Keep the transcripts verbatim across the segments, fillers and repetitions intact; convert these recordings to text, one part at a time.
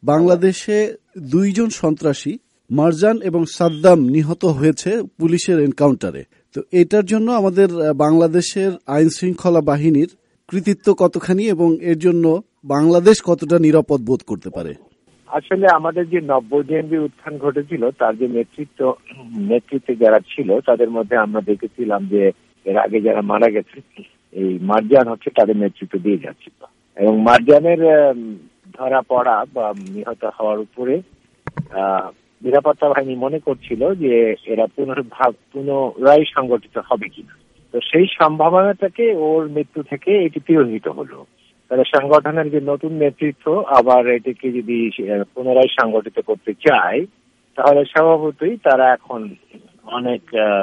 বাংলাদেশে দুইজন সন্ত্রাসী মারজান এবং সাদ্দাম নিহত হয়েছে পুলিশের এনকাউন্টারে। তো এটার জন্য আমাদের বাংলাদেশের আইন শৃঙ্খলা বাহিনীর কৃতিত্ব কতখানি এবং এর জন্য বাংলাদেশ কতটা নিরাপদ বোধ করতে পারে? আসলে আমাদের যে নব্য জেএমবি উত্থান ঘটেছিল তার যে নেতৃত্ব নেতৃত্বে যারা ছিল তাদের মধ্যে আমরা দেখেছিলাম যে এর আগে যারা মারা গেছে এই মারজান হচ্ছে তাদের নেতৃত্ব দিয়ে যাচ্ছিল এবং মারজানের ধরা পড়া বা নিহত হওয়ার উপরে আহ নিরাপত্তা বাহিনী মনে করছিল যে এরা পুনর্ভাব পুনরায় সংগঠিত হবে কিনা। তো সেই সম্ভাবনাটাকে ওর মৃত্যু থেকে এটি তিরোহিত হলো। তাহলে সংগঠনের যে নতুন নেতৃত্ব আবার এটিকে যদি পুনরায় সংগঠিত করতে চায় তাহলে স্বভাবতই তারা এখন অনেক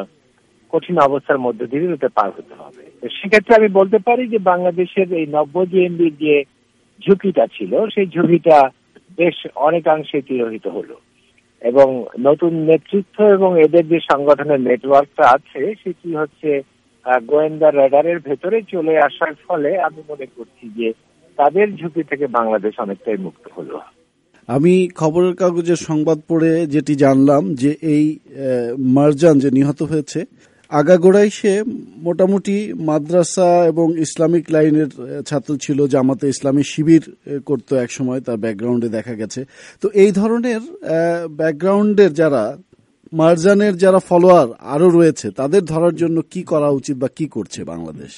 কঠিন অবস্থার মধ্যে দিয়ে যেতে পার হতে হবে। তো সেক্ষেত্রে আমি বলতে পারি যে বাংলাদেশের এই নব্য জেএমবির যে ঝুঁকিটা ছিল সেই ঝুঁকিটা বেশ অনেকাংশে তিরোহিত হলো এবং নতুন নেতৃত্ব এবং এদের যে সংগঠনের নেটওয়ার্কটা আছে সেটি হচ্ছে গোয়েন্দা রেডারের ভেতরে চলে আসার ফলে আমি মনে করছি যে তাদের ঝুঁকি থেকে বাংলাদেশ অনেকটাই মুক্ত হলো। আমি খবরের কাগজের সংবাদ পড়ে যেটি জানলাম যে এই মারজান যে নিহত হয়েছে আগাগোড়াই সে মোটামুটি মাদ্রাসা এবং ইসলামিক লাইনের ছাত্র ছিল, জামাতে ইসলামী শিবির করতো এক সময়, তার ব্যাকগ্রাউন্ডে দেখা গেছে। তো এই ধরনের ব্যাকগ্রাউন্ডের যারা মারজানের যারা ফলোয়ার আরো রয়েছে তাদের ধরার জন্য কি করা উচিত বা কি করছে বাংলাদেশ?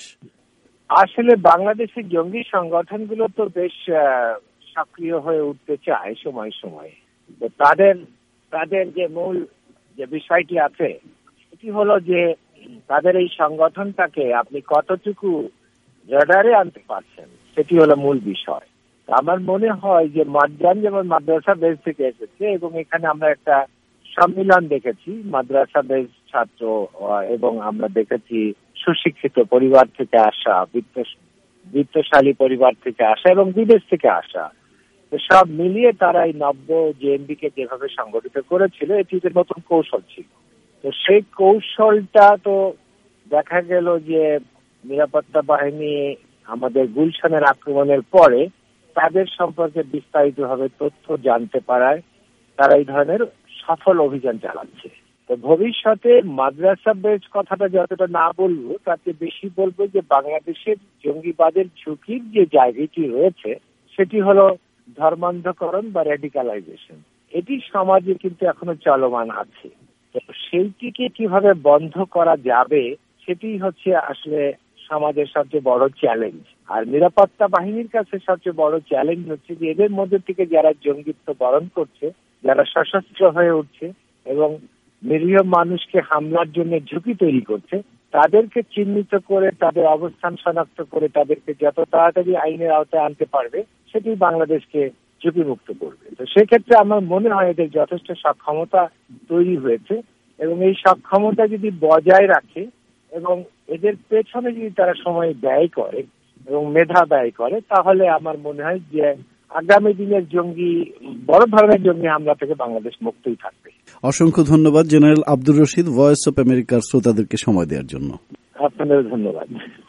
আসলে বাংলাদেশের জঙ্গি সংগঠনগুলো তো বেশ সক্রিয় হয়ে উঠতে চায় সময় সময়। তো তাদের তাদের যে মূল যে বিষয়টি আছে সেটি হলো যে তাদের এই সংগঠনটাকে আপনি কতটুকু রাডারে আনতে পারছেন সেটি হলো মূল বিষয়। আমার মনে হয় যে মারজান যেমন মাদ্রাসা বেস থেকে এসেছে এবং এখানে আমরা একটা সম্মিলন দেখেছি মাদ্রাসা বেস ছাত্র এবং আমরা দেখেছি সুশিক্ষিত পরিবার থেকে আসা, বিত্ত বিত্তশালী পরিবার থেকে আসা এবং বিদেশ থেকে আসা, তো সব মিলিয়ে তারা এই নব্য জেএমবি কে যেভাবে সংগঠিত করেছিল এটি নতুন কৌশল ছিল। তো সেই কৌশলটা তো দেখা গেল যে নিরাপত্তা বাহিনী আমাদের গুলশানের আক্রমণের পরে তাদের সম্পর্কে বিস্তারিতভাবে তথ্য জানতে পারায় তারা এই ধরনের সফল অভিযান চালাচ্ছে। তো ভবিষ্যতে মাদ্রাসা বেস কথাটা যতটা না বলবো তাতে বেশি বলবো যে বাংলাদেশের জঙ্গিবাদের ঝুঁকির যে জায়গাটি রয়েছে সেটি হলো ধর্মান্ধকরণ বা রেডিকালাইজেশন। এটি সমাজে কিন্তু এখনো চলমান আছে। তো সেইটিকে কিভাবে বন্ধ করা যাবে সেটি হচ্ছে আসলে সমাজের সবচেয়ে বড় চ্যালেঞ্জ। আর নিরাপত্তা বাহিনীর কাছে সবচেয়ে বড় চ্যালেঞ্জ হচ্ছে যে এদের মধ্যে থেকে যারা জঙ্গিত্ব বরণ করছে, যারা সশস্ত্র হয়ে উঠছে এবং নিরীহ মানুষকে হামলার জন্য ঝুঁকি তৈরি করছে, তাদেরকে চিহ্নিত করে তাদের অবস্থান শনাক্ত করে তাদেরকে যত তাড়াতাড়ি আইনের আওতায় আনতে পারবে সেটি বাংলাদেশকে ঝুঁকিমুক্ত করবে। তো সেক্ষেত্রে আমার মনে হয় এদের যথেষ্ট সক্ষমতা তৈরি হয়েছে এবং এই সক্ষমতা যদি বজায় রাখে এবং এদের পেছনে যদি তারা সময় ব্যয় করে এবং মেধা ব্যয় করে তাহলে আমার মনে হয় যে আগামী দিনের জঙ্গি বড় ধরনের জঙ্গি হামলা থেকে বাংলাদেশ মুক্তই থাকবে। অসংখ্য ধন্যবাদ general Abdur Rashid, voice of আমেরিকার শ্রোতাদেরকে সময় দেওয়ার জন্য। আপনাদের ধন্যবাদ।